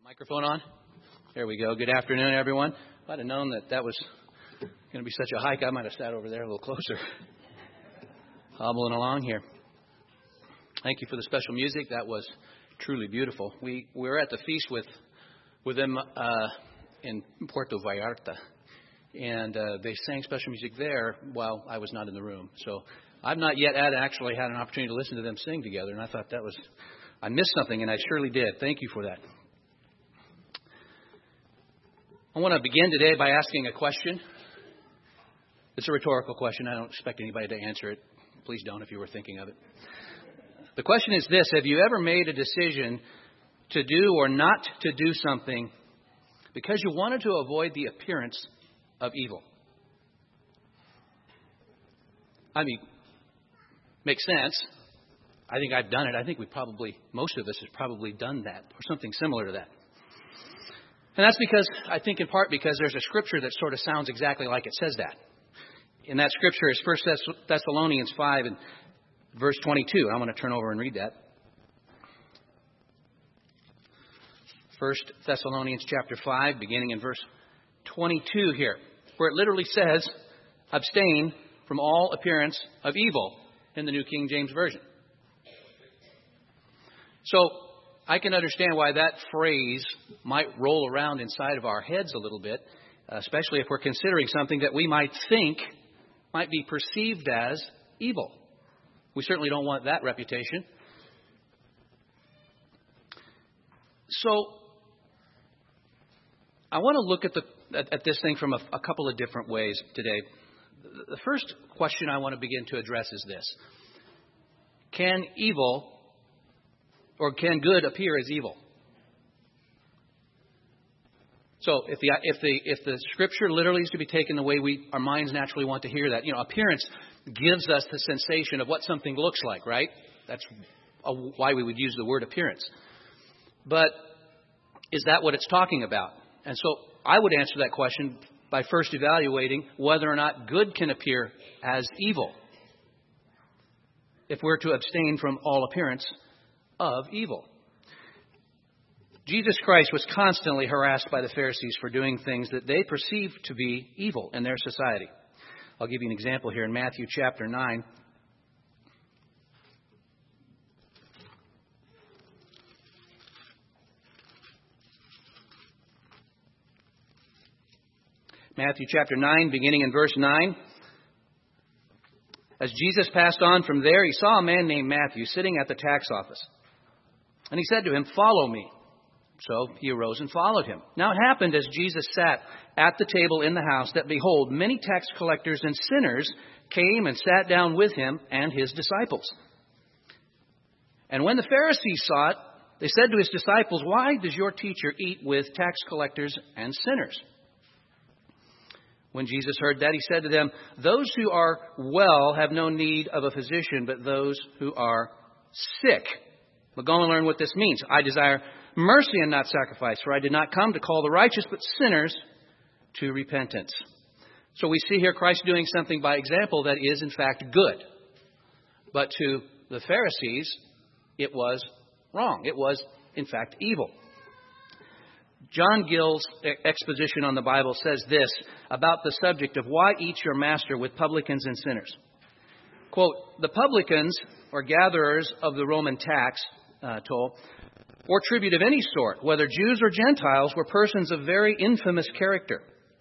Microphone on? There we go. Good afternoon, everyone. If I'd have known that was going to be such a hike, I might have sat over there a little closer. Hobbling along here. Thank you for the special music. That was truly beautiful. We were at the feast with them in Puerto Vallarta, and they sang special music there while I was not in the room. So I've not yet actually had an opportunity to listen to them sing together, and I thought I missed something, and I surely did. Thank you for that. I want to begin today by asking a question. It's a rhetorical question. I don't expect anybody to answer it. Please don't if you were thinking of it. The question is this: have you ever made a decision to do or not to do something because you wanted to avoid the appearance of evil? I mean, makes sense. I think I've done it. I think most of us have probably done that or something similar to that. And that's I think in part because there's a scripture that sort of sounds exactly like it says that. And that scripture is 1 Thessalonians 5 and verse 22. I'm going to turn over and read that. 1 Thessalonians chapter 5, beginning in verse 22 here, where it literally says, abstain from all appearance of evil in the New King James Version. So I can understand why that phrase might roll around inside of our heads a little bit, especially if we're considering something that we might think might be perceived as evil. We certainly don't want that reputation. So I want to look at this thing from a couple of different ways today. The first question I want to begin to address is this: can good appear as evil? So if the scripture literally is to be taken the way our minds naturally want to hear that, appearance gives us the sensation of what something looks like, right? That's why we would use the word appearance. But is that what it's talking about? And so I would answer that question by first evaluating whether or not good can appear as evil, if we're to abstain from all appearance of evil. Jesus Christ was constantly harassed by the Pharisees for doing things that they perceived to be evil in their society. I'll give you an example here in Matthew chapter 9. Matthew chapter 9, beginning in verse 9. As Jesus passed on from there, he saw a man named Matthew sitting at the tax office. And he said to him, "Follow me." So he arose and followed him. Now it happened as Jesus sat at the table in the house that, behold, many tax collectors and sinners came and sat down with him and his disciples. And when the Pharisees saw it, they said to his disciples, "Why does your teacher eat with tax collectors and sinners?" When Jesus heard that, he said to them, "Those who are well have no need of a physician, but those who are sick. But go and learn what this means. I desire mercy and not sacrifice, for I did not come to call the righteous, but sinners to repentance." So we see here Christ doing something by example that is, in fact, good. But to the Pharisees, it was wrong. It was, in fact, evil. John Gill's exposition on the Bible says this about the subject of why eat your master with publicans and sinners. Quote, "The publicans, or gatherers of the Roman tax toll, or tribute of any sort, whether Jews or Gentiles, were persons of very infamous character.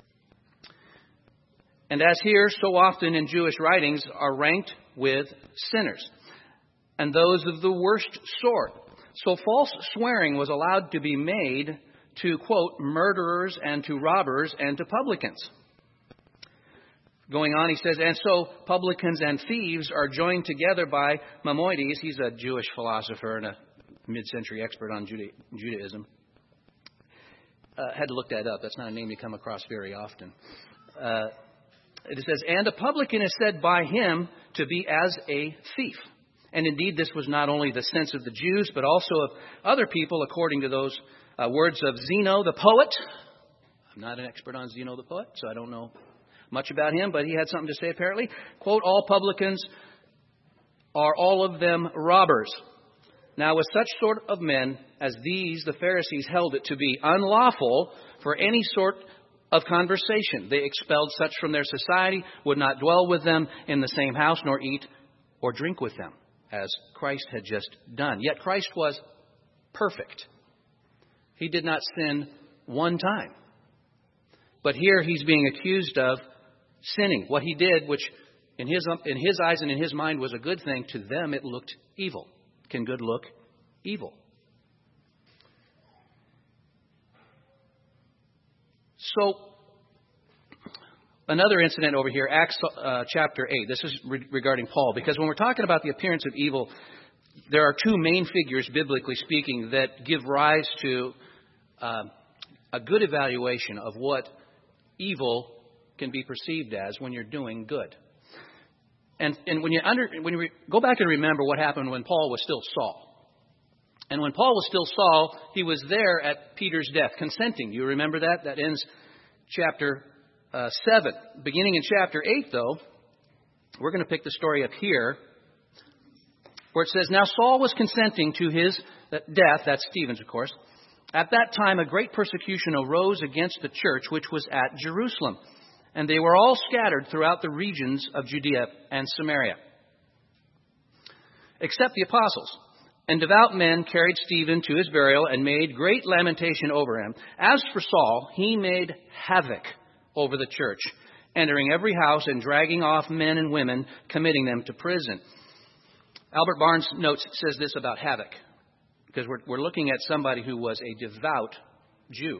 And as here, so often in Jewish writings, are ranked with sinners, and those of the worst sort. So false swearing was allowed to be made to, quote, murderers and to robbers and to publicans." Going on, he says, "And so publicans and thieves are joined together by Maimonides." He's a Jewish philosopher and a mid-century expert on Judaism. Had to look that up. That's not a name you come across very often. It says, "And a publican is said by him to be as a thief." And indeed, this was not only the sense of the Jews, but also of other people, according to those words of Zeno the poet. I'm not an expert on Zeno the poet, so I don't know much about him, but he had something to say apparently. Quote, "All publicans are all of them robbers." Now with such sort of men as these, the Pharisees held it to be unlawful for any sort of conversation. They expelled such from their society, would not dwell with them in the same house, nor eat or drink with them, as Christ had just done. Yet Christ was perfect. He did not sin one time. But here he's being accused of sinning. What he did, which in his eyes and in his mind was a good thing, to them it looked evil. Can good look evil? So, another incident over here, Acts chapter 8. This is regarding Paul, because when we're talking about the appearance of evil, there are two main figures, biblically speaking, that give rise to a good evaluation of what evil can be perceived as when you're doing good. And when you go back and remember what happened when Paul was still Saul. And when Paul was still Saul, he was there at Peter's death, consenting. You remember that? That ends chapter 7. Beginning in chapter 8, though, we're going to pick the story up here, where it says, Now Saul was consenting to his death, that's Stephen's, of course. At that time, a great persecution arose against the church, which was at Jerusalem. And they were all scattered throughout the regions of Judea and Samaria, except the apostles. And devout men carried Stephen to his burial and made great lamentation over him. As for Saul, he made havoc over the church, entering every house and dragging off men and women, committing them to prison. Albert Barnes notes, says this about havoc, because we're looking at somebody who was a devout Jew.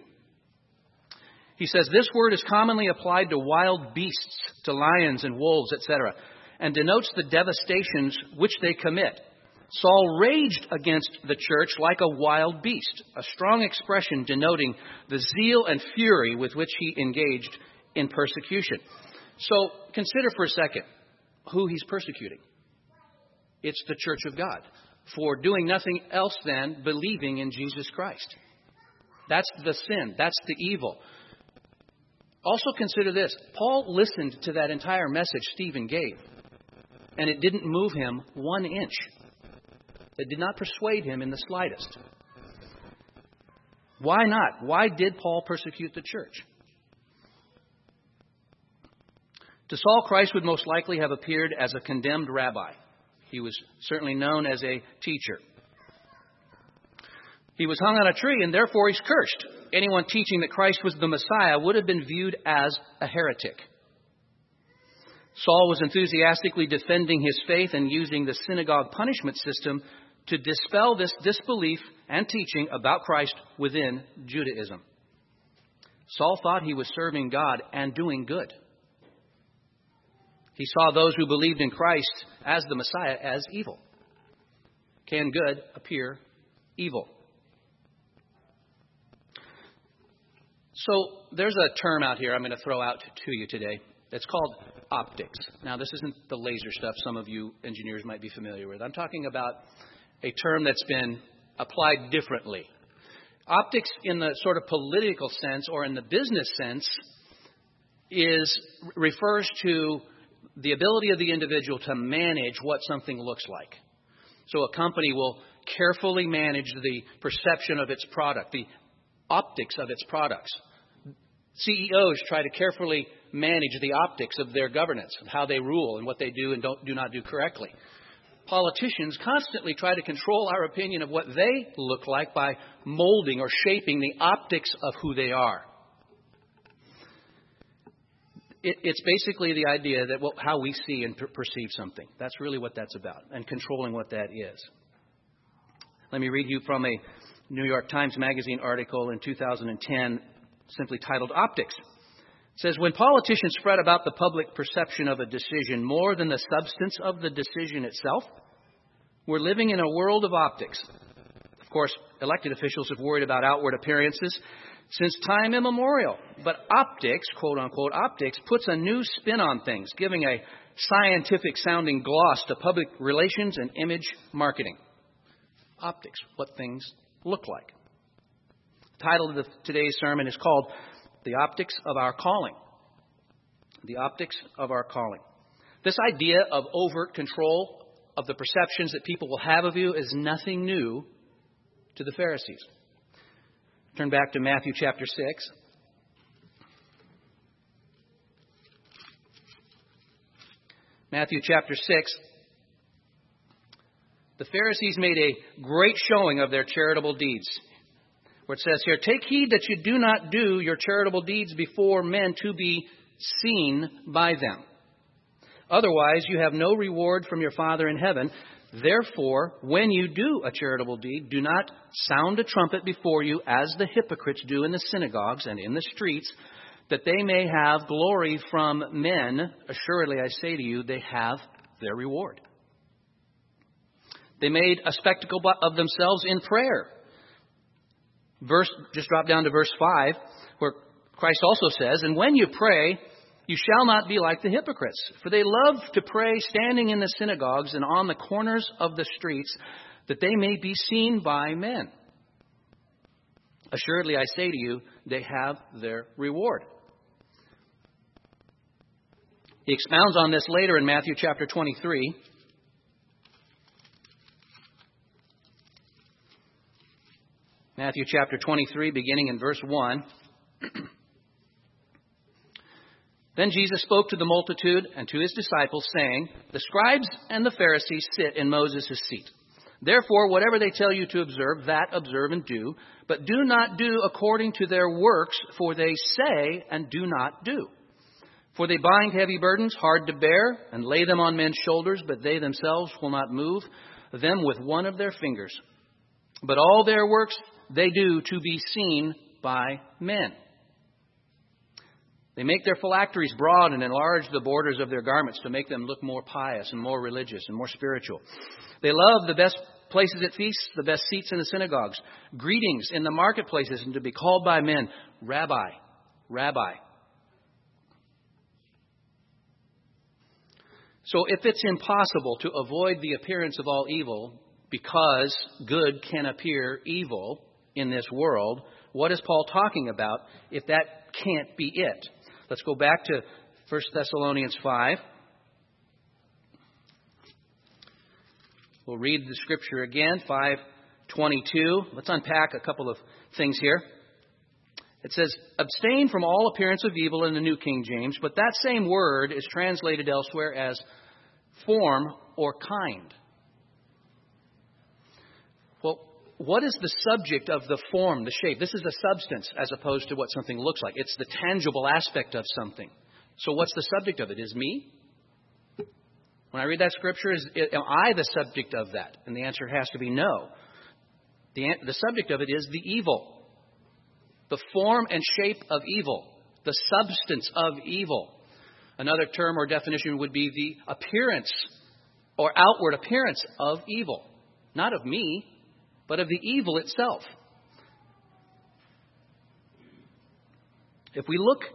He says, this word is commonly applied to wild beasts, to lions and wolves, etc., and denotes the devastations which they commit. Saul raged against the church like a wild beast, a strong expression denoting the zeal and fury with which he engaged in persecution. So consider for a second who he's persecuting. It's the church of God for doing nothing else than believing in Jesus Christ. That's the sin. That's the evil. Also consider this. Paul listened to that entire message Stephen gave, and it didn't move him 1 inch. It did not persuade him in the slightest. Why not? Why did Paul persecute the church? To Saul, Christ would most likely have appeared as a condemned rabbi. He was certainly known as a teacher. He was hung on a tree, and therefore he's cursed. Anyone teaching that Christ was the Messiah would have been viewed as a heretic. Saul was enthusiastically defending his faith and using the synagogue punishment system to dispel this disbelief and teaching about Christ within Judaism. Saul thought he was serving God and doing good. He saw those who believed in Christ as the Messiah as evil. Can good appear evil? So there's a term out here I'm going to throw out to you today. It's called optics. Now, this isn't the laser stuff some of you engineers might be familiar with. I'm talking about a term that's been applied differently. Optics in the sort of political sense or in the business sense refers to the ability of the individual to manage what something looks like. So a company will carefully manage the perception of its product, the optics of its products. CEOs try to carefully manage the optics of their governance, of how they rule and what they do and do not do correctly. Politicians constantly try to control our opinion of what they look like by molding or shaping the optics of who they are. It's basically the idea that how we see and perceive something. That's really what that's about, and controlling what that is. Let me read you from a New York Times Magazine article in 2010, simply titled Optics. It says, when politicians fret about the public perception of a decision more than the substance of the decision itself, we're living in a world of optics. Of course, elected officials have worried about outward appearances since time immemorial. But optics, quote unquote, optics, puts a new spin on things, giving a scientific sounding gloss to public relations and image marketing. Optics, what things look like. The title of today's sermon is called The Optics of Our Calling. The Optics of Our Calling. This idea of overt control of the perceptions that people will have of you is nothing new to the Pharisees. Turn back to Matthew chapter 6. Matthew chapter 6. The Pharisees made a great showing of their charitable deeds. Where it says here, "Take heed that you do not do your charitable deeds before men to be seen by them. Otherwise, you have no reward from your Father in heaven. Therefore, when you do a charitable deed, do not sound a trumpet before you as the hypocrites do in the synagogues and in the streets, that they may have glory from men. Assuredly, I say to you, they have their reward. They made a spectacle of themselves in prayer." Just drop down to verse 5, where Christ also says, "And when you pray, you shall not be like the hypocrites, for they love to pray standing in the synagogues and on the corners of the streets, that they may be seen by men. Assuredly, I say to you, they have their reward." He expounds on this later in Matthew chapter 23. Matthew chapter 23, beginning in verse 1. "Then Jesus spoke to the multitude and to his disciples, saying, The scribes and the Pharisees sit in Moses' seat. Therefore, whatever they tell you to observe, that observe and do. But do not do according to their works, for they say and do not do. For they bind heavy burdens, hard to bear, and lay them on men's shoulders, but they themselves will not move them with one of their fingers. But all their works they do to be seen by men. They make their phylacteries broad and enlarge the borders of their garments to make them look more pious and more religious and more spiritual. They love the best places at feasts, the best seats in the synagogues, greetings in the marketplaces, and to be called by men, Rabbi, Rabbi." So if it's impossible to avoid the appearance of all evil because good can appear evil in this world, what is Paul talking about if that can't be it? Let's go back to 1 Thessalonians 5. We'll read the scripture again, 5:22. Let's unpack a couple of things here. It says, "Abstain from all appearance of evil" in the New King James, but that same word is translated elsewhere as form or kind. Well, what is the subject of the form, the shape? This is a substance as opposed to what something looks like. It's the tangible aspect of something. So what's the subject of it? Is me? When I read that scripture, am I the subject of that? And the answer has to be no. The subject of it is the evil. The form and shape of evil. The substance of evil. Another term or definition would be the appearance or outward appearance of evil. Not of me, but of the evil itself. If we look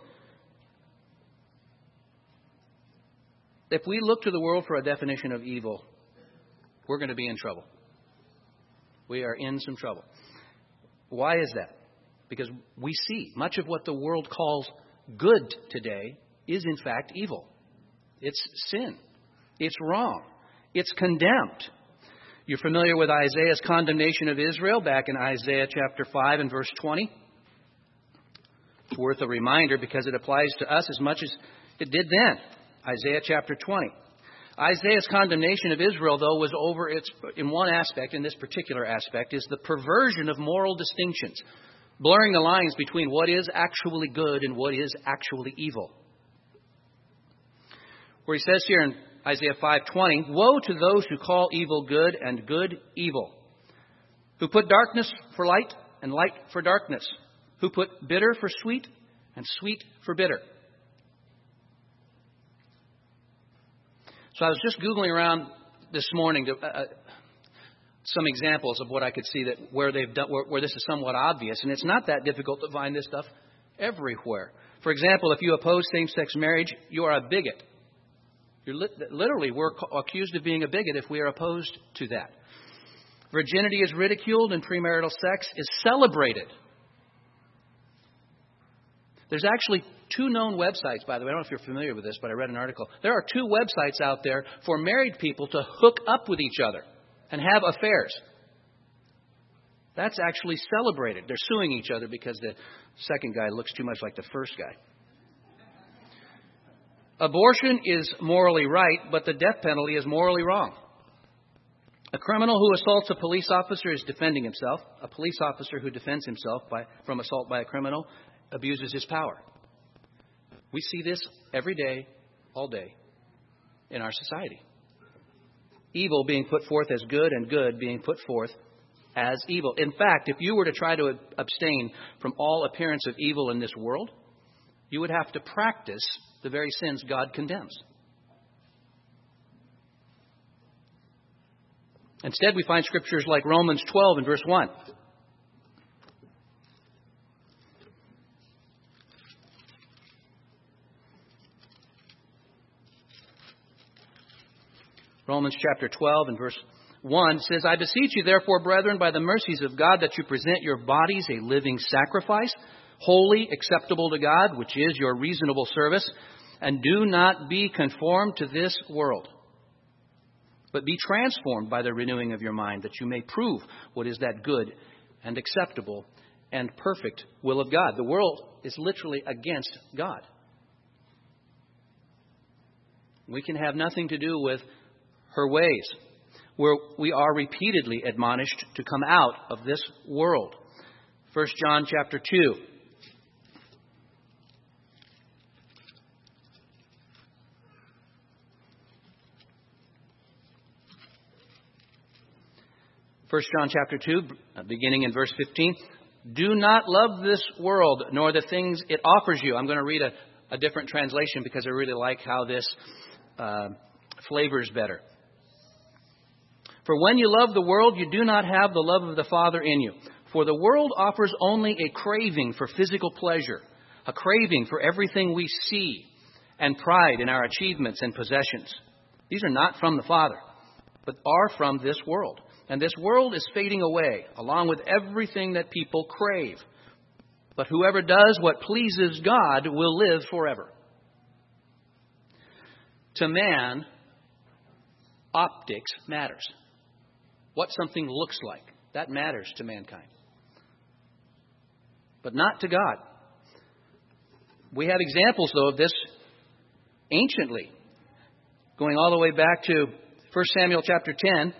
to the world for a definition of evil, we're going to be in trouble. We are in some trouble. Why is that? Because we see much of what the world calls good today is in fact evil. It's sin. It's wrong. It's condemned. You're familiar with Isaiah's condemnation of Israel back in Isaiah chapter 5 and verse 20. It's worth a reminder because it applies to us as much as it did then. Isaiah chapter 20. Isaiah's condemnation of Israel, though, was over in one aspect, in this particular aspect, is the perversion of moral distinctions, blurring the lines between what is actually good and what is actually evil. Where he says here in Isaiah 5:20, "Woe to those who call evil good and good evil, who put darkness for light and light for darkness, who put bitter for sweet and sweet for bitter." So I was just Googling around this morning to some examples of what I could see that where they've done where this is somewhat obvious, and it's not that difficult to find this stuff everywhere. For example, if you oppose same-sex marriage, you are a bigot. Literally, we're accused of being a bigot if we are opposed to that. Virginity is ridiculed and premarital sex is celebrated. There's actually two known websites, by the way. I don't know if you're familiar with this, but I read an article. There are two websites out there for married people to hook up with each other and have affairs. That's actually celebrated. They're suing each other because the second guy looks too much like the first guy. Abortion is morally right, but the death penalty is morally wrong. A criminal who assaults a police officer is defending himself. A police officer who defends himself from assault by a criminal abuses his power. We see this every day, all day, in our society. Evil being put forth as good and good being put forth as evil. In fact, if you were to try to abstain from all appearance of evil in this world, you would have to practice the very sins God condemns. Instead, we find scriptures like Romans 12 and verse 1. Romans chapter 12 and verse 1 says, I beseech you, therefore, brethren, by the mercies of God, that you present your bodies a living sacrifice, holy, acceptable to God, which is your reasonable service, and do not be conformed to this world, but be transformed by the renewing of your mind, that you may prove what is that good and acceptable and perfect will of God. The world is literally against God. We can have nothing to do with her ways, where we are repeatedly admonished to come out of this world. 1 John chapter 2. First John chapter 2, beginning in verse 15. Do not love this world, nor the things it offers you. I'm going to read a different translation because I really like how this flavors better. For when you love the world, you do not have the love of the Father in you. For the world offers only a craving for physical pleasure, a craving for everything we see, and pride in our achievements and possessions. These are not from the Father, but are from this world. And this world is fading away, along with everything that people crave. But whoever does what pleases God will live forever. To man, optics matters. What something looks like, that matters to mankind. But not to God. We have examples, though, of this anciently, going all the way back to 1 Samuel chapter 10.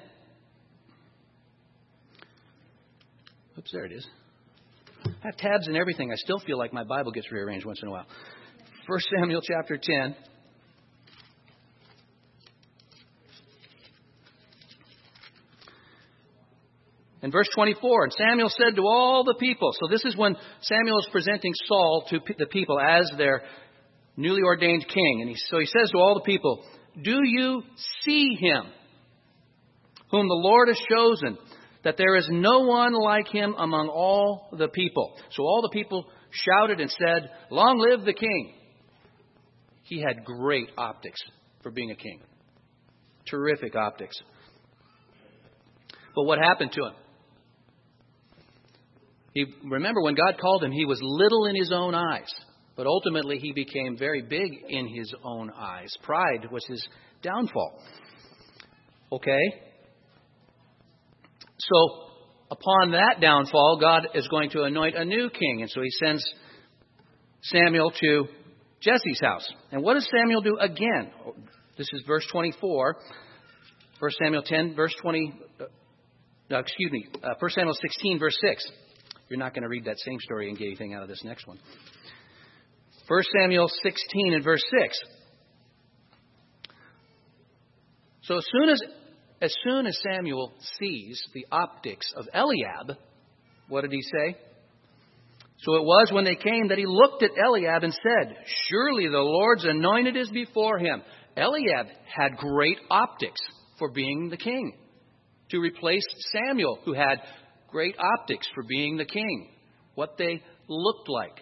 Oops, there it is. I have tabs and everything. I still feel like my Bible gets rearranged once in a while. 1 Samuel chapter 10. In verse 24, and Samuel said to all the people, so this is when Samuel is presenting Saul to the people as their newly ordained king. And so he says to all the people, do you see him, whom the Lord has chosen, that there is no one like him among all the people? So all the people shouted and said, long live the king. He had great optics for being a king. Terrific optics. But what happened to him? Remember, when God called him, he was little in his own eyes. But ultimately, he became very big in his own eyes. Pride was his downfall. Okay? So, upon that downfall, God is going to anoint a new king. And so he sends Samuel to Jesse's house. And what does Samuel do again? This is verse 24. 1 Samuel 10, verse 20. 1 Samuel 16, verse 6. You're not going to read that same story and get anything out of this next one. 1 Samuel 16 and verse 6. So as soon as Samuel sees the optics of Eliab, what did he say? So it was when they came that he looked at Eliab and said, surely the Lord's anointed is before him. Eliab had great optics for being the king, to replace Samuel, who had great optics for being the king, what they looked like.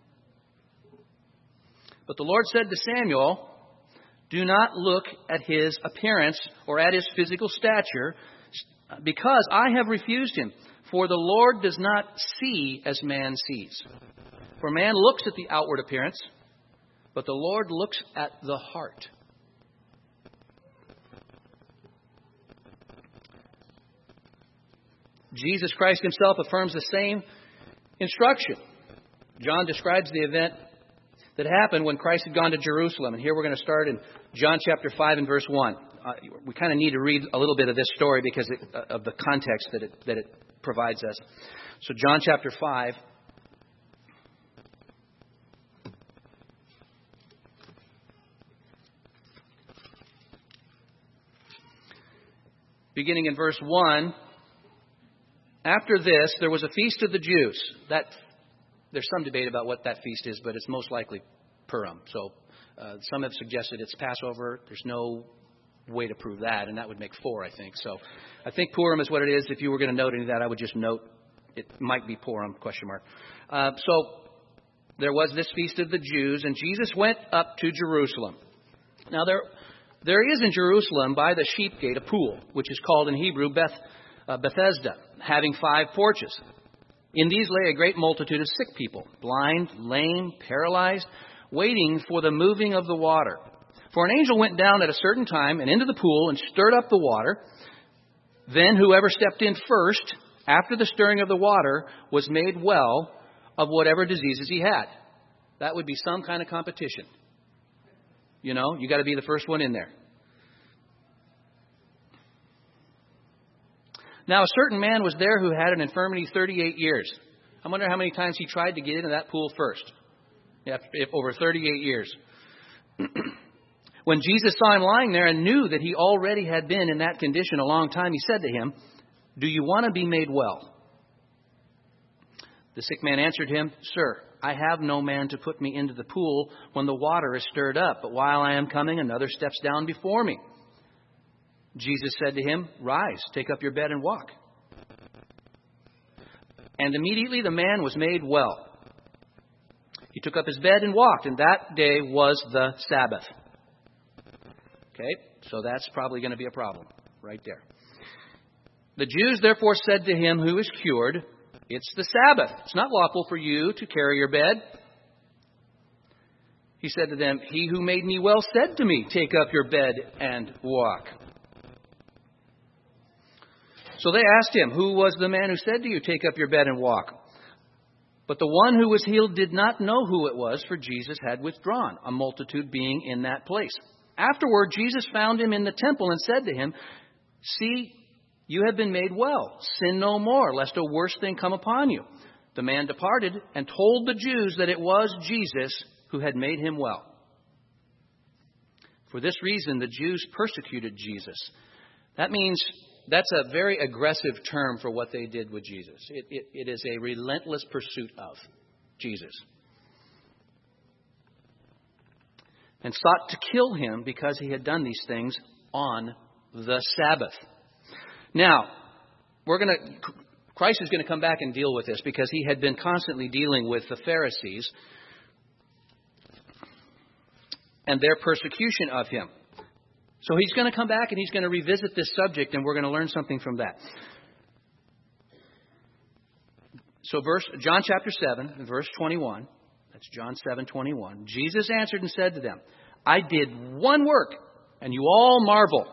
But the Lord said to Samuel, do not look at his appearance or at his physical stature, because I have refused him. For the Lord does not see as man sees. For man looks at the outward appearance, but the Lord looks at the heart. Jesus Christ himself affirms the same instruction. John describes the event that happened when Christ had gone to Jerusalem. And here we're going to start in John chapter 5 and verse 1. We kind of need to read a little bit of this story because of the context that it provides us. So John chapter 5. Beginning in verse 1. After this, there was a feast of the Jews. There's some debate about what that feast is, but it's most likely Purim. So some have suggested it's Passover. There's no way to prove that, and that would make 4, I think. So I think Purim is what it is. If you were going to note any of that, I would just note it might be Purim, ? So there was this feast of the Jews, and Jesus went up to Jerusalem. Now there is in Jerusalem by the sheep gate a pool, which is called in Hebrew Bethesda, having 5 porches. In these lay a great multitude of sick people, blind, lame, paralyzed, waiting for the moving of the water. For an angel went down at a certain time and into the pool and stirred up the water. Then whoever stepped in first, after the stirring of the water, was made well of whatever diseases he had. That would be some kind of competition. You got to be the first one in there. Now a certain man was there who had an infirmity 38 years. I wonder how many times he tried to get into that pool first. Over 38 years. When Jesus saw him lying there and knew that he already had been in that condition a long time, he said to him, "Do you want to be made well?" The sick man answered him, "Sir, I have no man to put me into the pool when the water is stirred up, but while I am coming, another steps down before me." Jesus said to him, "Rise, take up your bed and walk." And immediately the man was made well. He took up his bed and walked, and that day was the Sabbath. Okay, so that's probably going to be a problem right there. The Jews therefore said to him who is cured, "It's the Sabbath. It's not lawful for you to carry your bed." He said to them, "He who made me well said to me, 'Take up your bed and walk.'" So they asked him, "Who was the man who said to you, 'Take up your bed and walk'?" But the one who was healed did not know who it was, for Jesus had withdrawn, a multitude being in that place. Afterward, Jesus found him in the temple and said to him, "See, you have been made well. Sin no more, lest a worse thing come upon you." The man departed and told the Jews that it was Jesus who had made him well. For this reason, the Jews persecuted Jesus. That means that's a very aggressive term for what they did with Jesus. It is a relentless pursuit of Jesus. And sought to kill him because he had done these things on the Sabbath. Now, Christ is going to come back and deal with this because he had been constantly dealing with the Pharisees and their persecution of him. So he's going to come back and he's going to revisit this subject, and we're going to learn something from that. So John chapter 7, verse 21. That's John 7:21. Jesus answered and said to them, "I did one work, and you all marvel.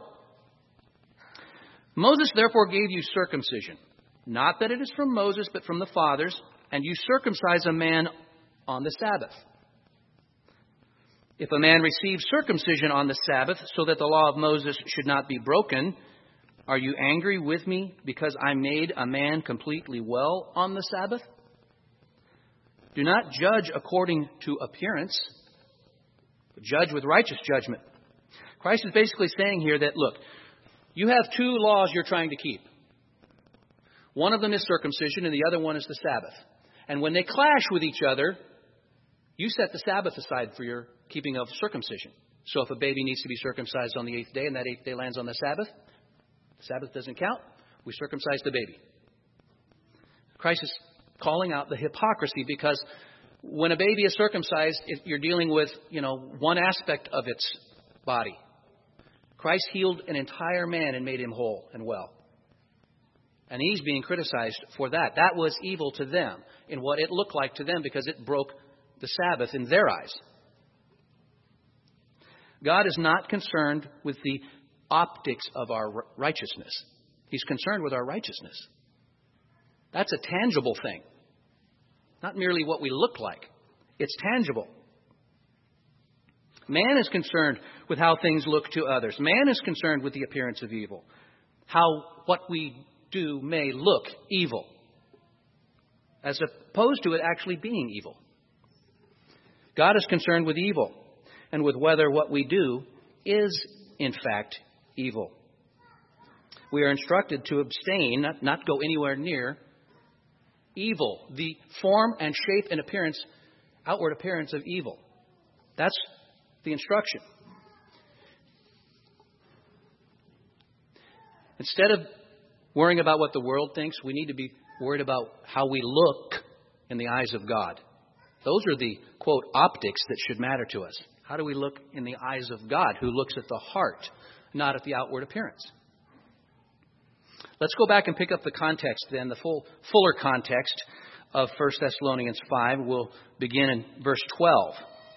Moses therefore gave you circumcision. Not that it is from Moses, but from the fathers, and you circumcise a man on the Sabbath. If a man receives circumcision on the Sabbath, so that the law of Moses should not be broken, are you angry with me because I made a man completely well on the Sabbath? Do not judge according to appearance, but judge with righteous judgment." Christ is basically saying here that, look, you have 2 laws you're trying to keep. One of them is circumcision and the other one is the Sabbath. And when they clash with each other, you set the Sabbath aside for your keeping of circumcision. So if a baby needs to be circumcised on the 8th day and that 8th day lands on the Sabbath doesn't count. We circumcise the baby. Christ is calling out the hypocrisy because when a baby is circumcised, you're dealing with, one aspect of its body. Christ healed an entire man and made him whole and well. And he's being criticized for that. That was evil to them in what it looked like to them because it broke the Sabbath in their eyes. God is not concerned with the optics of our righteousness. He's concerned with our righteousness. That's a tangible thing. Not merely what we look like. It's tangible. Man is concerned with how things look to others. Man is concerned with the appearance of evil. How what we do may look evil, as opposed to it actually being evil. God is concerned with evil and with whether what we do is, in fact, evil. We are instructed to abstain, not go anywhere near evil, the form and shape and appearance, outward appearance of evil. That's the instruction. Instead of worrying about what the world thinks, we need to be worried about how we look in the eyes of God. Those are the, quote, optics that should matter to us. How do we look in the eyes of God, who looks at the heart, not at the outward appearance? Let's go back and pick up the context then, the fuller context of 1 Thessalonians 5. We'll begin in verse 12.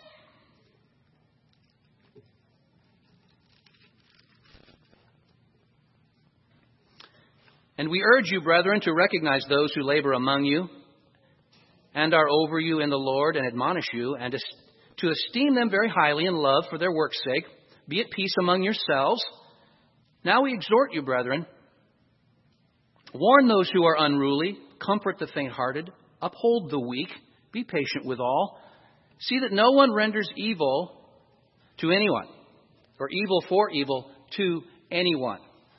And we urge you, brethren, to recognize those who labor among you and are over you in the Lord and admonish you, and to esteem them very highly in love for their work's sake. Be at peace among yourselves. Now we exhort you, brethren, warn those who are unruly, comfort the faint-hearted, uphold the weak, be patient with all. See that no one renders evil to anyone, or evil for evil to anyone.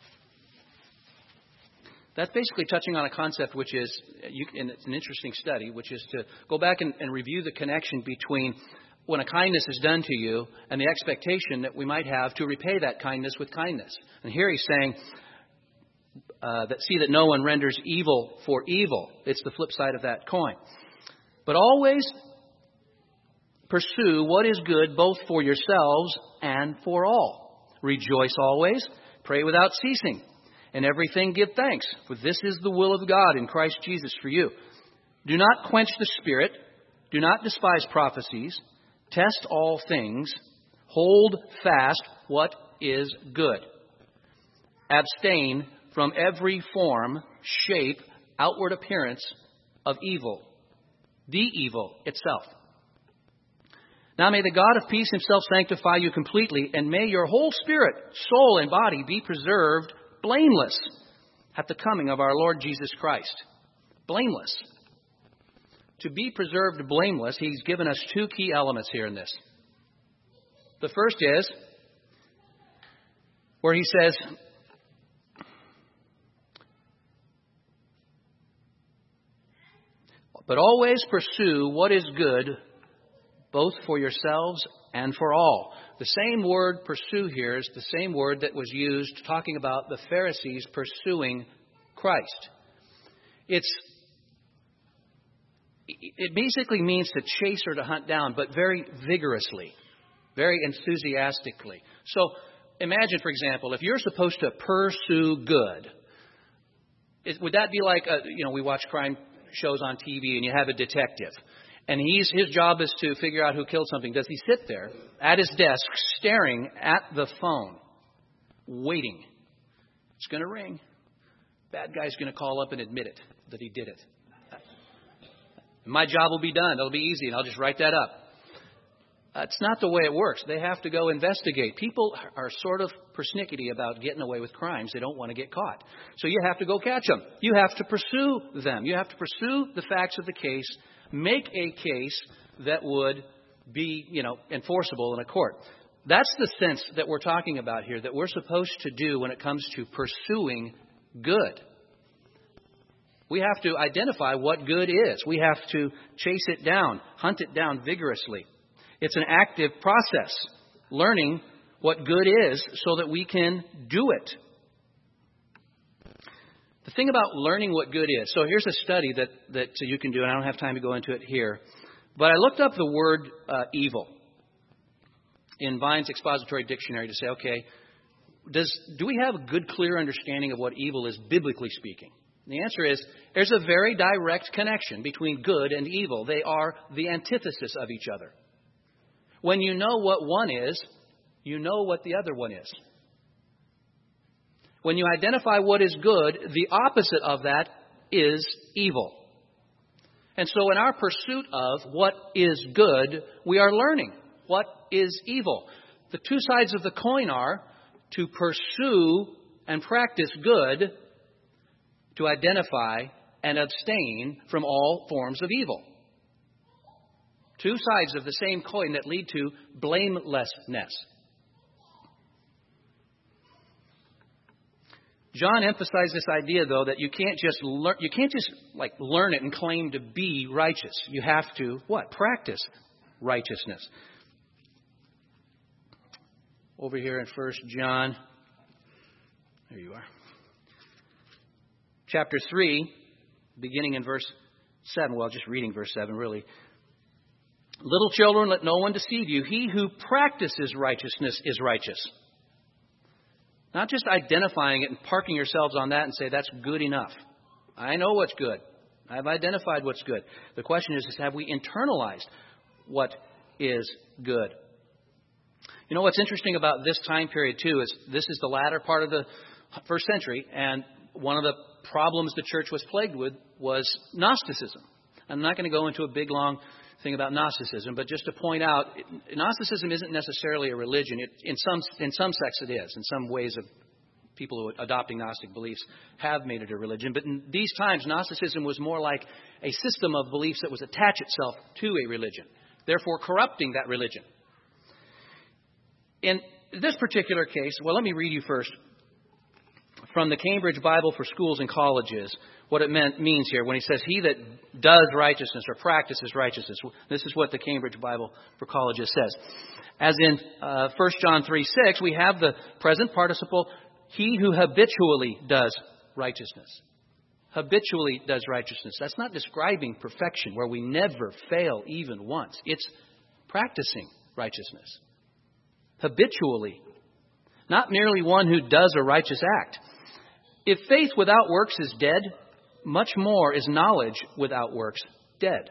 That's basically touching on a concept which is, and it's an interesting study, which is to go back and review the connection between when a kindness is done to you and the expectation that we might have to repay that kindness with kindness. And here he's saying, see that no one renders evil for evil. It's the flip side of that coin. But always pursue what is good both for yourselves and for all. Rejoice always. Pray without ceasing. In everything give thanks, for this is the will of God in Christ Jesus for you. Do not quench the spirit. Do not despise prophecies. Test all things. Hold fast what is good. Abstain from every form, shape, outward appearance of evil, the evil itself. Now may the God of peace himself sanctify you completely, and may your whole spirit, soul, and body be preserved blameless at the coming of our Lord Jesus Christ. Blameless. To be preserved blameless, he's given us two key elements here in this. The first is where he says, but always pursue what is good, both for yourselves and for all. The same word pursue here is the same word that was used talking about the Pharisees pursuing Christ. It basically means to chase or to hunt down, but very vigorously, very enthusiastically. So imagine, for example, if you're supposed to pursue good, would that be like, we watch crime shows on TV and you have a detective. And his job is to figure out who killed something. Does he sit there at his desk staring at the phone, waiting? It's going to ring. Bad guy's going to call up and admit it, that he did it. My job will be done. It'll be easy, and I'll just write that up. That's not the way it works. They have to go investigate. People are sort of persnickety about getting away with crimes. They don't want to get caught. So you have to go catch them. You have to pursue them. You have to pursue the facts of the case. Make a case that would be, enforceable in a court. That's the sense that we're talking about here, that we're supposed to do when it comes to pursuing good. We have to identify what good is. We have to chase it down, hunt it down vigorously. It's an active process, learning what good is so that we can do it. The thing about learning what good is, so here's a study that you can do, and I don't have time to go into it here, but I looked up the word evil in Vine's Expository Dictionary to say, okay, do we have a good, clear understanding of what evil is, biblically speaking? And the answer is, there's a very direct connection between good and evil. They are the antithesis of each other. When you know what one is, you know what the other one is. When you identify what is good, the opposite of that is evil. And so in our pursuit of what is good, we are learning what is evil. The two sides of the coin are to pursue and practice good, to identify and abstain from all forms of evil. Two sides of the same coin that lead to blamelessness. John emphasized this idea, though, that you can't just learn it and claim to be righteous. You have to what? Practice righteousness. Over here in 1 John, there you are. Chapter 3, beginning in verse 7. Well, just reading verse 7, really. Little children, let no one deceive you. He who practices righteousness is righteous. Not just identifying it and parking yourselves on that and say, that's good enough. I know what's good. I've identified what's good. The question is have we internalized what is good? You know what's interesting about this time period, too, is this is the latter part of the first century, and one of the problems the church was plagued with was Gnosticism. I'm not going to go into a big, long thing about Gnosticism, but just to point out, Gnosticism isn't necessarily a religion. In some sects it is. In some ways, of people who are adopting Gnostic beliefs have made it a religion. But in these times, Gnosticism was more like a system of beliefs that was attached itself to a religion, therefore corrupting that religion. In this particular case, well, let me read you first from the Cambridge Bible for Schools and Colleges what it means here when he says, he that does righteousness or practices righteousness. This is what the Cambridge Bible for Colleges says. As in 1 John 3:6, we have the present participle, he who habitually does righteousness. Habitually does righteousness. That's not describing perfection where we never fail even once. It's practicing righteousness. Habitually. Not merely one who does a righteous act. If faith without works is dead, much more is knowledge without works dead.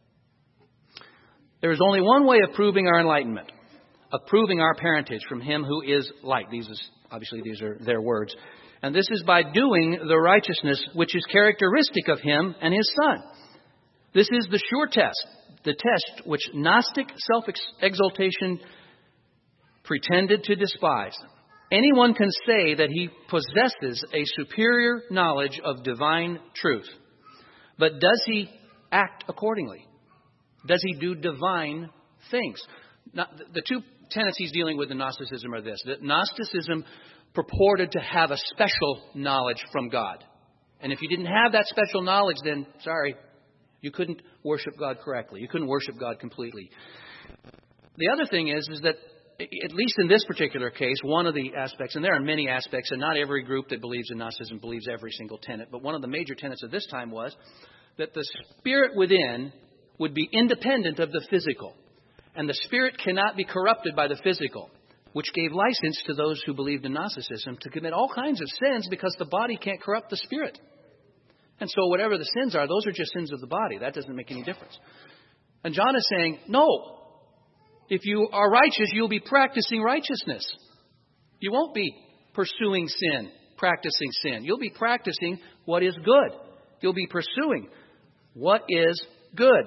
There is only one way of proving our enlightenment, of proving our parentage from him who is light. These are their words. And this is by doing the righteousness which is characteristic of him and his Son. This is the sure test, the test which Gnostic self-exaltation pretended to despise. Anyone can say that he possesses a superior knowledge of divine truth. But does he act accordingly? Does he do divine things? Now, the two tendencies dealing with the Gnosticism are this. That Gnosticism purported to have a special knowledge from God. And if you didn't have that special knowledge, then, sorry, you couldn't worship God correctly. You couldn't worship God completely. The other thing is that at least in this particular case, one of the aspects, and there are many aspects, and not every group that believes in Gnosticism believes every single tenet, but one of the major tenets of this time was that the spirit within would be independent of the physical. And the spirit cannot be corrupted by the physical, which gave license to those who believed in Gnosticism to commit all kinds of sins because the body can't corrupt the spirit. And so whatever the sins are, those are just sins of the body. That doesn't make any difference. And John is saying, no. If you are righteous, you'll be practicing righteousness. You won't be pursuing sin, practicing sin. You'll be practicing what is good. You'll be pursuing what is good.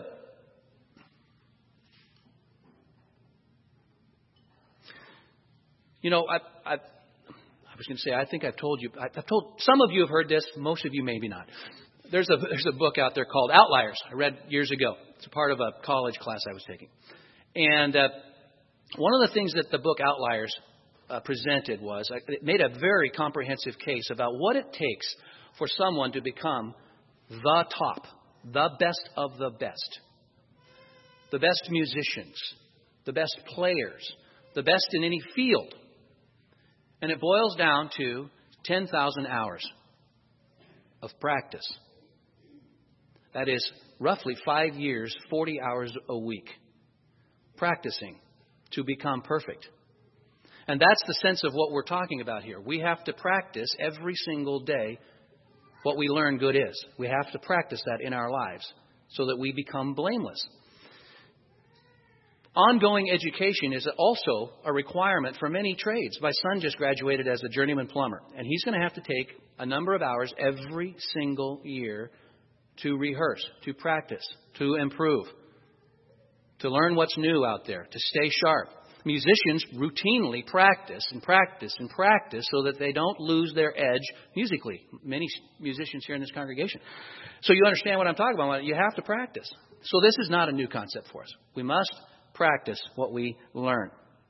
You know, I was going to say, I think I've told you, I've told, some of you have heard this, most of you maybe not. There's a book out there called Outliers, I read years ago. It's a part of a college class I was taking. And one of the things that the book Outliers presented was, it made a very comprehensive case about what it takes for someone to become the top, the best of the best musicians, the best players, the best in any field. And it boils down to 10,000 hours of practice. That is roughly 5 years, 40 hours a week. Practicing to become perfect. And that's the sense of what we're talking about here. We have to practice every single day what we learn good is. We have to practice that in our lives so that we become blameless. Ongoing education is also a requirement for many trades. My son just graduated as a journeyman plumber, and he's going to have to take a number of hours every single year to rehearse, to practice, to improve, to learn what's new out there, to stay sharp. Musicians routinely practice and practice and practice so that they don't lose their edge musically. Many musicians here in this congregation. So you understand what I'm talking about. You have to practice. So this is not a new concept for us. We must practice what we learn.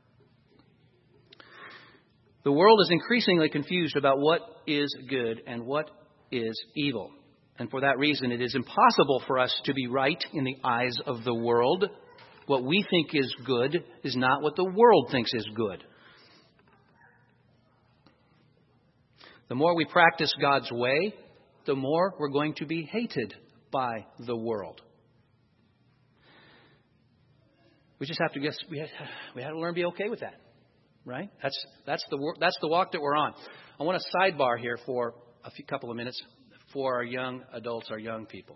The world is increasingly confused about what is good and what is evil. And for that reason, it is impossible for us to be right in the eyes of the world. What we think is good is not what the world thinks is good. The more we practice God's way, the more we're going to be hated by the world. We just have to guess. We have to learn to be okay with that, right? That's the walk that we're on. I want to sidebar here for couple of minutes for our young adults, our young people.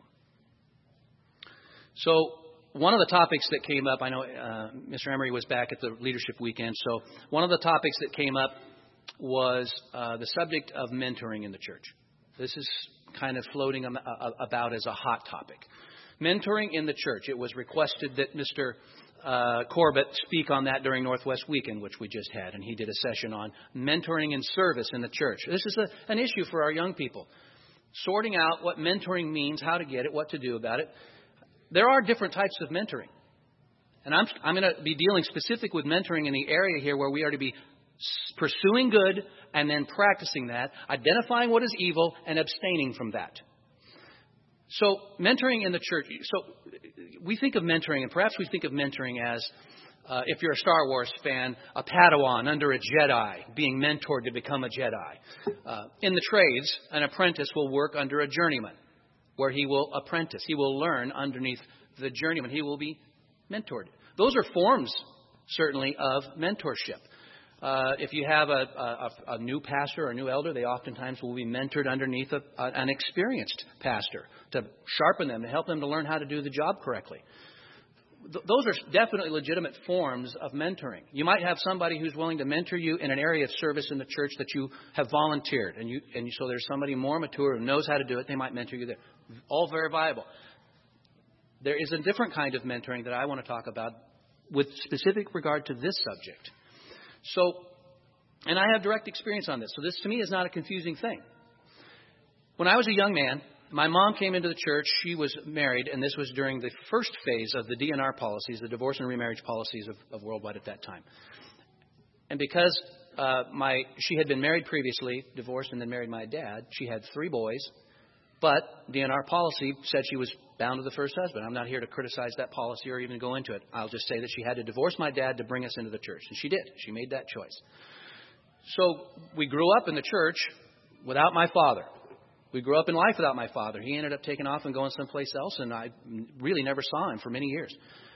So one of the topics that came up, I know Mr. Emery was back at the leadership weekend. So one of the topics that came up was the subject of mentoring in the church. This is kind of floating about as a hot topic. Mentoring in the church. It was requested that Mr. Corbett speak on that during Northwest Weekend, which we just had, and he did a session on mentoring and service in the church. This is an issue for our young people. Sorting out what mentoring means, how to get it, what to do about it. There are different types of mentoring. And I'm going to be dealing specific with mentoring in the area here where we are to be pursuing good and then practicing that, identifying what is evil and abstaining from that. So mentoring in the church. So we think of mentoring, and perhaps we think of mentoring as, if you're a Star Wars fan, a Padawan under a Jedi being mentored to become a Jedi. In the trades, an apprentice will work under a journeyman, where he will apprentice. He will learn underneath the journeyman. He will be mentored. Those are forms, certainly, of mentorship. If you have a new pastor or a new elder, they oftentimes will be mentored underneath an experienced pastor to sharpen them, to help them to learn how to do the job correctly. Those are definitely legitimate forms of mentoring. You might have somebody who's willing to mentor you in an area of service in the church that you have volunteered, and so there's somebody more mature who knows how to do it. They might mentor you there. All very viable. There is a different kind of mentoring that I want to talk about with specific regard to this subject. So, and I have direct experience on this. So this to me is not a confusing thing. When I was a young man, my mom came into the church. She was married, and this was during the first phase of the DNR policies, the divorce and remarriage policies of worldwide at that time. And because she had been married previously, divorced, and then married my dad, she had 3 boys. But DNR policy said she was bound to the first husband. I'm not here to criticize that policy or even go into it. I'll just say that she had to divorce my dad to bring us into the church. And she did. She made that choice. So we grew up in the church without my father. We grew up in life without my father. He ended up taking off and going someplace else, and I really never saw him for many years.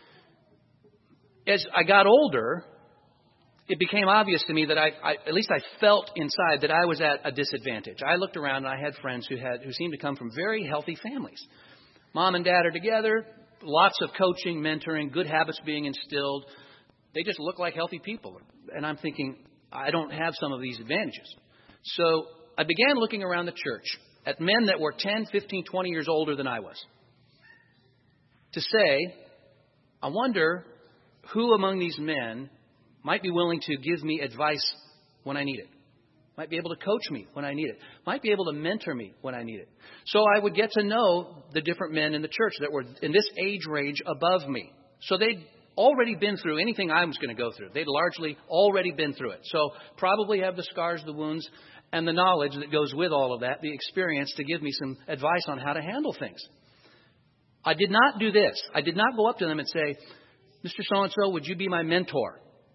As I got older, it became obvious to me that at least I felt inside that I was at a disadvantage. I looked around and I had friends who seemed to come from very healthy families. Mom and dad are together, lots of coaching, mentoring, good habits being instilled. They just look like healthy people. And I'm thinking, I don't have some of these advantages. So I began looking around the church at men that were 10, 15, 20 years older than I was, to say, I wonder who among these men might be willing to give me advice when I need it, might be able to coach me when I need it, might be able to mentor me when I need it. So I would get to know the different men in the church that were in this age range above me. So they'd already been through anything I was going to go through. They'd largely already been through it. So probably have the scars, the wounds, and the knowledge that goes with all of that, the experience to give me some advice on how to handle things. I did not do this. I did not go up to them and say, Mr. So-and-so, would you be my mentor?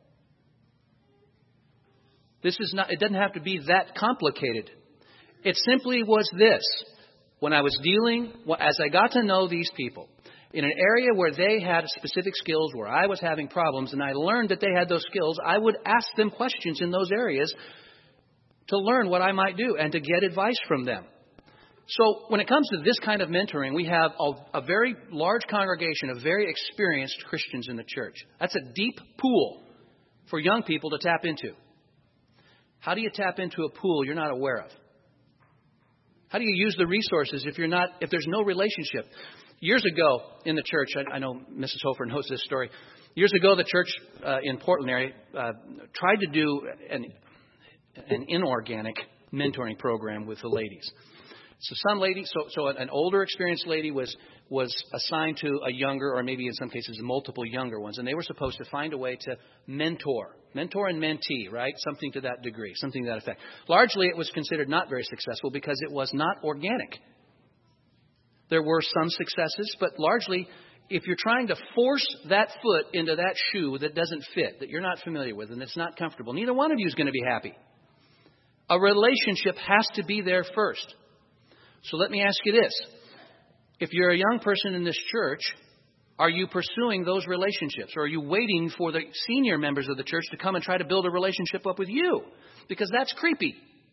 It doesn't have to be that complicated. It simply was this. When I was as I got to know these people, in an area where they had specific skills, where I was having problems, and I learned that they had those skills, I would ask them questions in those areas to learn what I might do and to get advice from them. So when it comes to this kind of mentoring, we have a very large congregation of very experienced Christians in the church. That's a deep pool for young people to tap into. How do you tap into a pool you're not aware of? How do you use the resources if there's no relationship? Years ago in the church, I know Mrs. Hofer knows this story. Years ago, the church in Portland area tried to do an inorganic mentoring program with the ladies. So an older, experienced lady was assigned to a younger, or maybe in some cases multiple younger ones, and they were supposed to find a way to mentor and mentee, right? Something to that degree, something to that effect. Largely, it was considered not very successful because it was not organic. There were some successes, but largely, if you're trying to force that foot into that shoe that doesn't fit, that you're not familiar with, and that's not comfortable, neither one of you is going to be happy. A relationship has to be there first. So let me ask you this. If you're a young person in this church, are you pursuing those relationships? Or are you waiting for the senior members of the church to come and try to build a relationship up with you? Because that's creepy.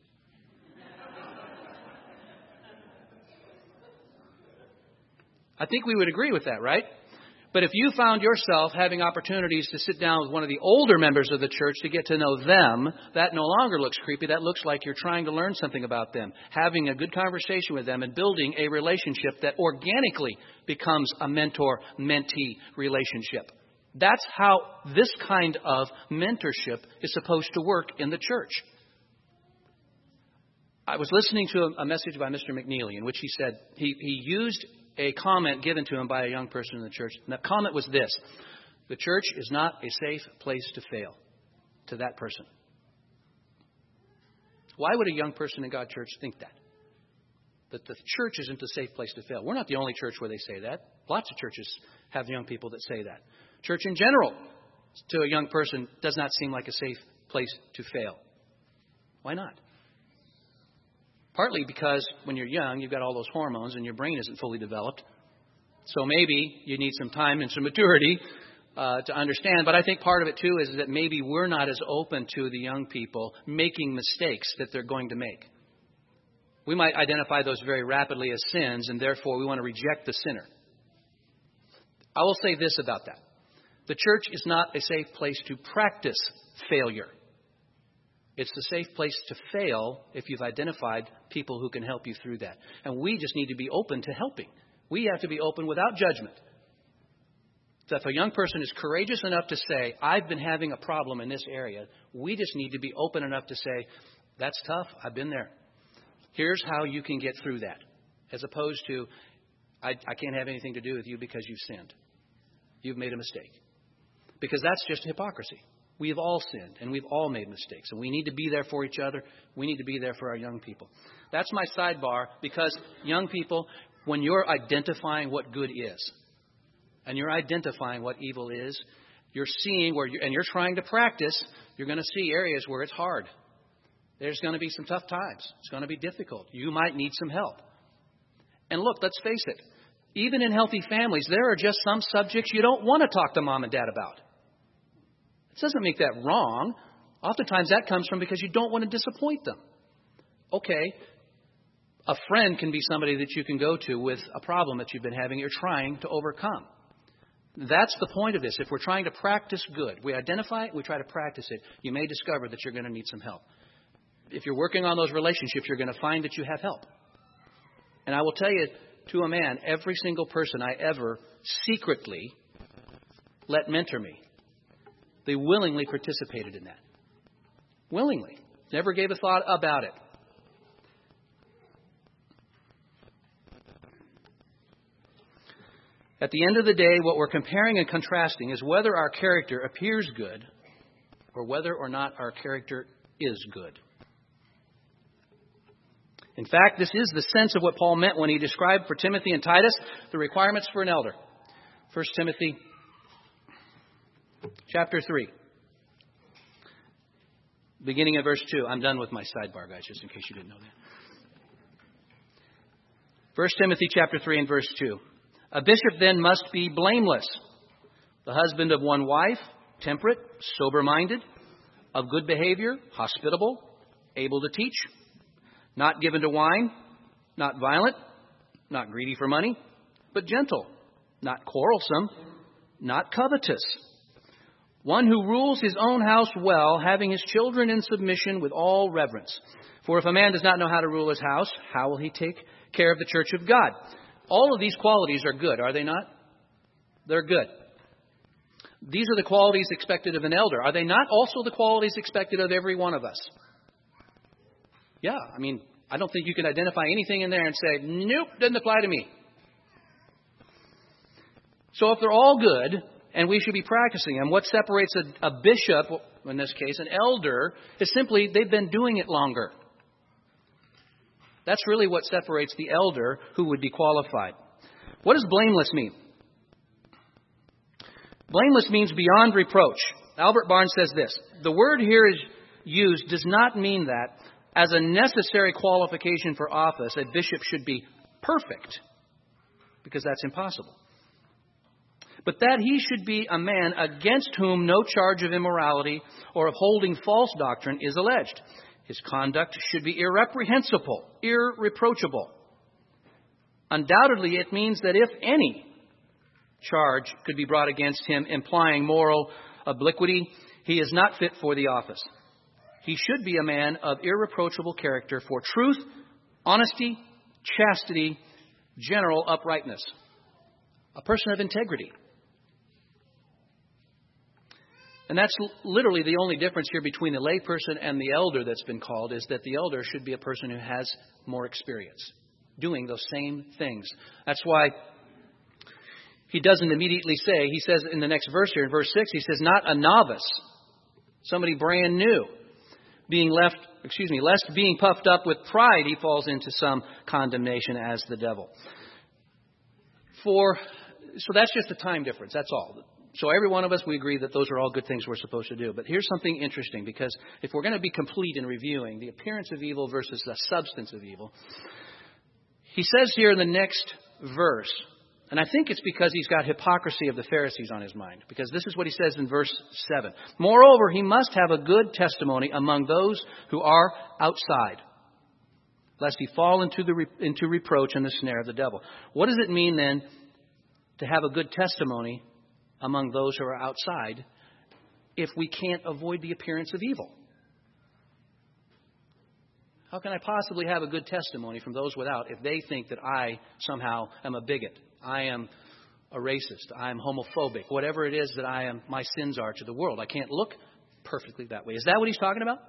I think we would agree with that, right? But if you found yourself having opportunities to sit down with one of the older members of the church to get to know them, that no longer looks creepy. That looks like you're trying to learn something about them, having a good conversation with them, and building a relationship that organically becomes a mentor-mentee relationship. That's how this kind of mentorship is supposed to work in the church. I was listening to a message by Mr. McNeely in which he said he used a comment given to him by a young person in the church. And that comment was this: the church is not a safe place to fail, to that person. Why would a young person in God's church think that? That the church isn't a safe place to fail. We're not the only church where they say that. Lots of churches have young people that say that. Church in general, to a young person, does not seem like a safe place to fail. Why not? Partly because when you're young, you've got all those hormones and your brain isn't fully developed. So maybe you need some time and some maturity to understand. But I think part of it, too, is that maybe we're not as open to the young people making mistakes that they're going to make. We might identify those very rapidly as sins, and therefore we want to reject the sinner. I will say this about that. The church is not a safe place to practice failure. It's a safe place to fail if you've identified people who can help you through that. And we just need to be open to helping. We have to be open without judgment. So if a young person is courageous enough to say, I've been having a problem in this area, we just need to be open enough to say, that's tough, I've been there. Here's how you can get through that. As opposed to, I can't have anything to do with you because you've sinned. You've made a mistake. Because that's just hypocrisy. We have all sinned, and we've all made mistakes, and we need to be there for each other. We need to be there for our young people. That's my sidebar, because young people, when you're identifying what good is, and you're identifying what evil is, you're seeing and you're trying to practice, you're going to see areas where it's hard. There's going to be some tough times. It's going to be difficult. You might need some help. And look, let's face it, even in healthy families, there are just some subjects you don't want to talk to mom and dad about. It doesn't make that wrong. Oftentimes that comes from because you don't want to disappoint them. Okay, a friend can be somebody that you can go to with a problem that you've been having, you're trying to overcome. That's the point of this. If we're trying to practice good, we identify it, we try to practice it, you may discover that you're going to need some help. If you're working on those relationships, you're going to find that you have help. And I will tell you, to a man, every single person I ever secretly let mentor me, they willingly participated in that. Willingly. Never gave a thought about it. At the end of the day, what we're comparing and contrasting is whether our character appears good or whether or not our character is good. In fact, this is the sense of what Paul meant when he described for Timothy and Titus the requirements for an elder. 1 Timothy chapter 3, beginning at verse 2. I'm done with my sidebar, guys, just in case you didn't know that. 1 Timothy chapter 3 and verse 2. A bishop then must be blameless, the husband of one wife, temperate, sober-minded, of good behavior, hospitable, able to teach, not given to wine, not violent, not greedy for money, but gentle, not quarrelsome, not covetous. One who rules his own house well, having his children in submission with all reverence. For if a man does not know how to rule his house, how will he take care of the church of God? All of these qualities are good, are they not? They're good. These are the qualities expected of an elder. Are they not also the qualities expected of every one of us? Yeah, I mean, I don't think you can identify anything in there and say, nope, doesn't apply to me. So if they're all good, and we should be practicing them, what separates a bishop, in this case, an elder, is simply they've been doing it longer. That's really what separates the elder who would be qualified. What does blameless mean? Blameless means beyond reproach. Albert Barnes says this: the word here is used does not mean that as a necessary qualification for office, a bishop should be perfect, because that's impossible. But that he should be a man against whom no charge of immorality or of holding false doctrine is alleged. His conduct should be irreprehensible, irreproachable. Undoubtedly, it means that if any charge could be brought against him implying moral obliquity, he is not fit for the office. He should be a man of irreproachable character for truth, honesty, chastity, general uprightness. A person of integrity. And that's literally the only difference here between the layperson and the elder that's been called, is that the elder should be a person who has more experience doing those same things. That's why he doesn't immediately say, he says in the next verse here, in verse 6, he says, not a novice, somebody brand new, lest being puffed up with pride, he falls into some condemnation as the devil. So that's just a time difference, that's all. So every one of us, we agree that those are all good things we're supposed to do. But here's something interesting, because if we're going to be complete in reviewing the appearance of evil versus the substance of evil, he says here in the next verse, and I think it's because he's got hypocrisy of the Pharisees on his mind, because this is what he says in verse 7. Moreover, he must have a good testimony among those who are outside, lest he fall into reproach and the snare of the devil. What does it mean then to have a good testimony among those who are outside if we can't avoid the appearance of evil? How can I possibly have a good testimony from those without if they think that I somehow am a bigot, I am a racist, I am homophobic, whatever it is that I am, my sins are to the world? I can't look perfectly that way. Is that what he's talking about?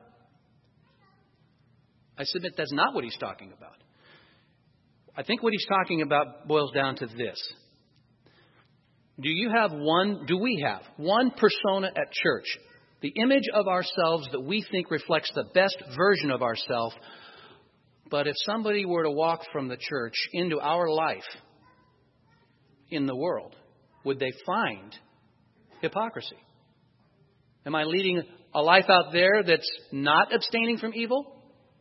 I submit that's not what he's talking about. I think what he's talking about boils down to this. Do we have one persona at church, the image of ourselves that we think reflects the best version of ourselves? But if somebody were to walk from the church into our life in the world, would they find hypocrisy? Am I leading a life out there that's not abstaining from evil?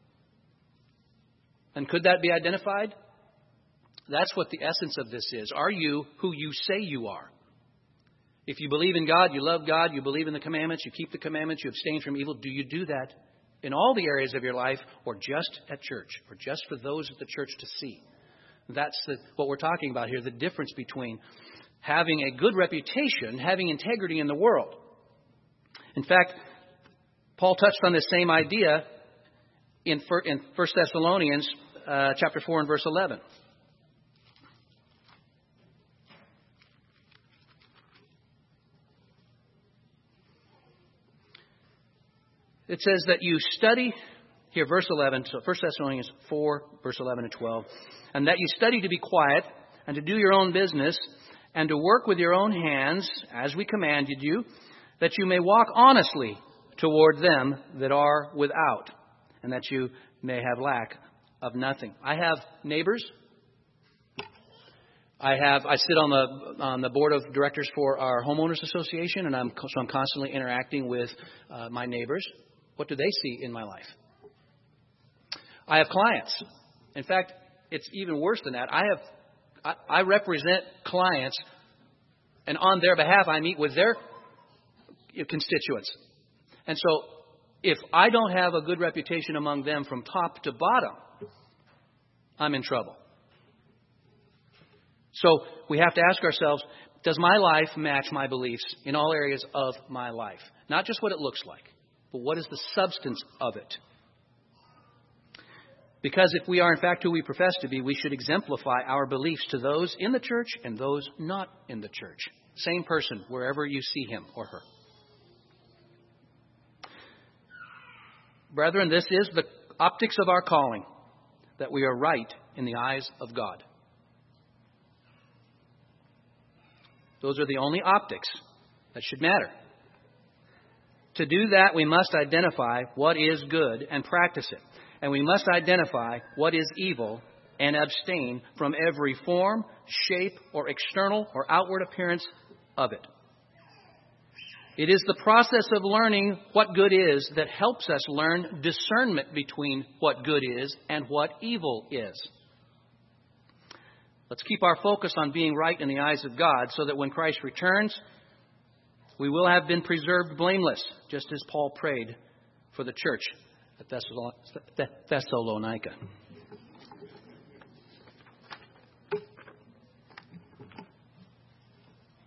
And could that be identified? That's what the essence of this is. Are you who you say you are? If you believe in God, you love God, you believe in the commandments, you keep the commandments, you abstain from evil, do you do that in all the areas of your life, or just at church, or just for those at the church to see? That's what we're talking about here, the difference between having a good reputation, having integrity in the world. In fact, Paul touched on this same idea in 1 Thessalonians chapter 4 and verse 11. It says that you study, here verse 11, so 1 Thessalonians 4, verse 11 and 12, and that you study to be quiet and to do your own business and to work with your own hands as we commanded you, that you may walk honestly toward them that are without, and that you may have lack of nothing. I have neighbors. I sit on the board of directors for our homeowners association, and I'm constantly interacting with my neighbors. What do they see in my life? I have clients. In fact, it's even worse than that. I represent clients, and on their behalf, I meet with their constituents. And so, if I don't have a good reputation among them from top to bottom, I'm in trouble. So we have to ask ourselves, does my life match my beliefs in all areas of my life? Not just what it looks like, but what is the substance of it? Because if we are in fact who we profess to be, we should exemplify our beliefs to those in the church and those not in the church. Same person, wherever you see him or her. Brethren, this is the optics of our calling, that we are right in the eyes of God. Those are the only optics that should matter. To do that, we must identify what is good and practice it. And we must identify what is evil and abstain from every form, shape, or external or outward appearance of it. It is the process of learning what good is that helps us learn discernment between what good is and what evil is. Let's keep our focus on being right in the eyes of God so that when Christ returns, we will have been preserved blameless, just as Paul prayed for the church at Thessalonica.